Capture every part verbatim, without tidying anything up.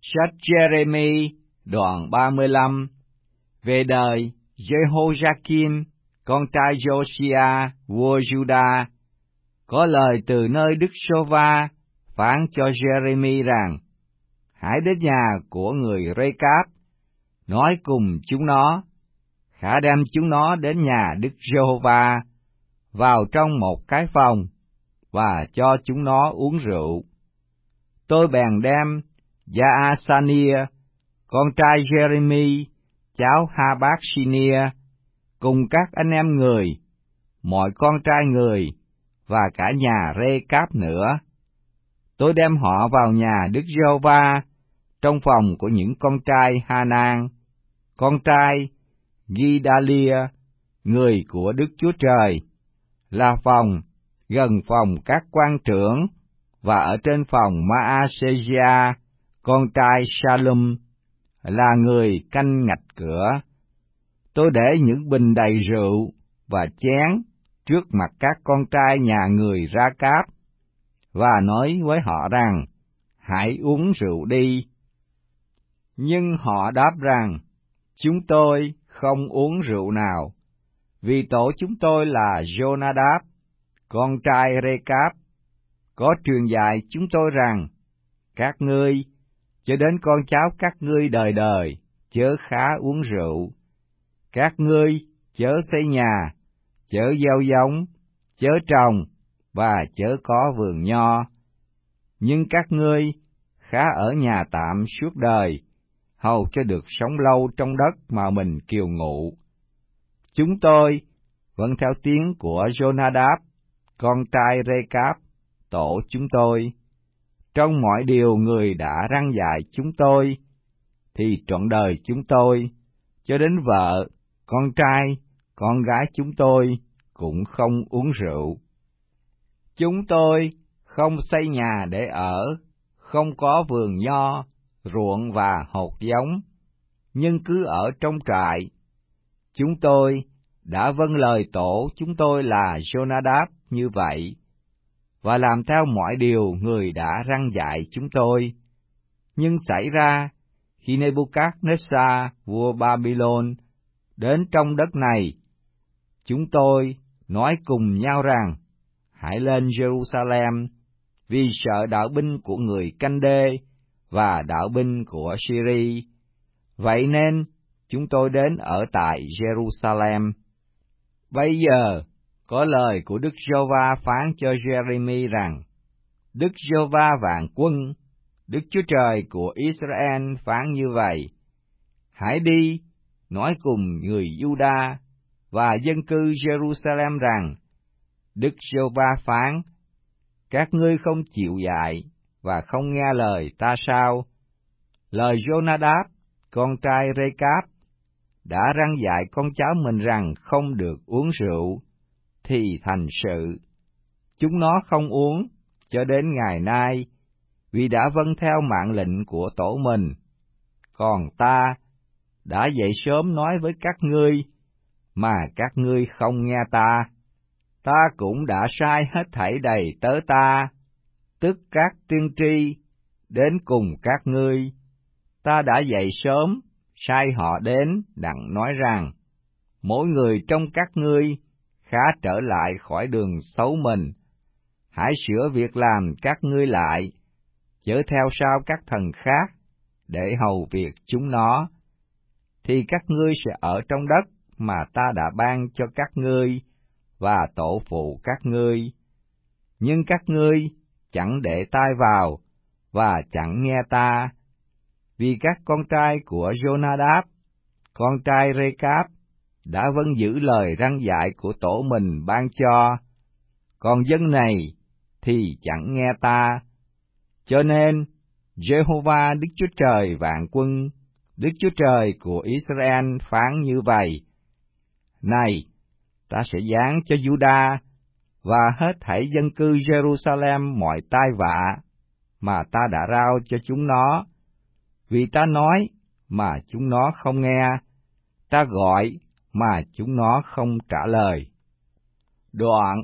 Sách Jeremy đoạn ba mươi lăm. Về đời Jehoiakim, con trai Josiah, vua Juda, có lời từ nơi Đức Giê-hô-va phán cho Jeremy rằng: Hãy đến nhà của người Rê-cáp, nói cùng chúng nó, khả đem chúng nó đến nhà Đức Giê-hô-va, vào trong một cái phòng, và cho chúng nó uống rượu. Tôi bèn đem Jaasania, con trai Jeremy, cháu Ha-bác-si-nia, cùng các anh em người, mọi con trai người, và cả nhà Rê-cáp nữa. Tôi đem họ vào nhà Đức Giê-hô-va, trong phòng của những con trai Ha-nan, con trai Ghi-đa-lia, người của Đức Chúa Trời, là phòng gần phòng các quan trưởng, và ở trên phòng Ma-a-sê-gia, con trai Sa-lum, là người canh ngạch cửa. Tôi để những bình đầy rượu và chén trước mặt các con trai nhà người Ra-cáp, và nói với họ rằng: Hãy uống rượu đi. Nhưng họ đáp rằng: Chúng tôi không uống rượu nào, vì tổ chúng tôi là Jonadab, con trai Rê-cáp, có truyền dạy chúng tôi rằng: Các ngươi, cho đến con cháu các ngươi đời đời, chớ khá uống rượu. Các ngươi chớ xây nhà, chớ gieo giống, chớ trồng, và chớ có vườn nho. Nhưng các ngươi khá ở nhà tạm suốt đời, hầu cho được sống lâu trong đất mà mình kiều ngụ. Chúng tôi vẫn theo tiếng của Jonadab, con trai Rê-cáp, tổ chúng tôi. Trong mọi điều người đã răn dạy chúng tôi, thì trọn đời chúng tôi, cho đến vợ, con trai, con gái chúng tôi, cũng không uống rượu. Chúng tôi không xây nhà để ở, không có vườn nho, ruộng và hột giống, nhưng cứ ở trong trại. Chúng tôi đã vâng lời tổ chúng tôi là Jonadab như vậy, và làm theo mọi điều người đã răn dạy chúng tôi. Nhưng xảy ra, khi Nebuchadnezzar, vua Babylon, đến trong đất này, chúng tôi nói cùng nhau rằng: Hãy lên Jerusalem, vì sợ đạo binh của người Canh-đê và đạo binh của Syri. Vậy nên chúng tôi đến ở tại Jerusalem. Bây giờ có lời của Đức Giê-hô-va phán cho Jeremy rằng: Đức Giê-hô-va vạn quân, Đức Chúa Trời của Israel phán như vậy: Hãy đi, nói cùng người Juda và dân cư Jerusalem rằng: Đức Giê-hô-va phán: Các ngươi không chịu dạy và không nghe lời ta sao? Lời Jonadab, con trai Rê-cáp, đã răn dạy con cháu mình rằng không được uống rượu, thì thành sự chúng nó không uống cho đến ngày nay, vì đã vâng theo mạng lệnh của tổ mình. Còn ta đã dậy sớm nói với các ngươi, mà các ngươi không nghe ta. Ta cũng đã sai hết thảy đầy tớ ta, tức các tiên tri, đến cùng các ngươi. Ta đã dậy sớm, sai họ đến, đặng nói rằng: Mỗi người trong các ngươi khá trở lại khỏi đường xấu mình, hãy sửa việc làm các ngươi lại, chớ theo sau các thần khác, để hầu việc chúng nó. Thì các ngươi sẽ ở trong đất mà ta đã ban cho các ngươi và tổ phụ các ngươi. Nhưng các ngươi chẳng để tai vào và chẳng nghe ta, vì các con trai của Jonadab, con trai Rê-cáp, đã vâng giữ lời răn dạy của tổ mình ban cho, còn dân này thì chẳng nghe ta. Cho nên Jehovah Đức Chúa Trời vạn quân, Đức Chúa Trời của Israel phán như vậy: Này, ta sẽ giáng cho Juda và hết thảy dân cư Jerusalem mọi tai vạ mà ta đã rao cho chúng nó, vì ta nói mà chúng nó không nghe, ta gọi mà chúng nó không trả lời. Đoạn,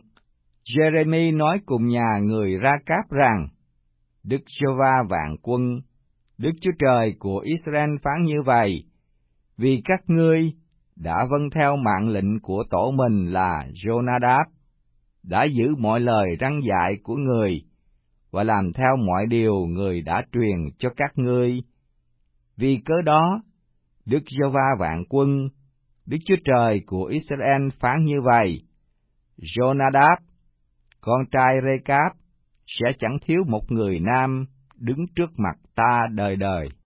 Jeremy nói cùng nhà người Ra-cáp rằng: Đức Giê-hô-va vạn quân, Đức Chúa Trời của Israel phán như vậy: vì các ngươi đã vâng theo mạng lệnh của tổ mình là Jonadab, đã giữ mọi lời răn dạy của người, và làm theo mọi điều người đã truyền cho các ngươi. Vì cớ đó, Đức Giê-hô-va vạn quân, Đức Chúa Trời của Israel phán như vậy: Jonadab, con trai Rê-cáp, sẽ chẳng thiếu một người nam đứng trước mặt ta đời đời.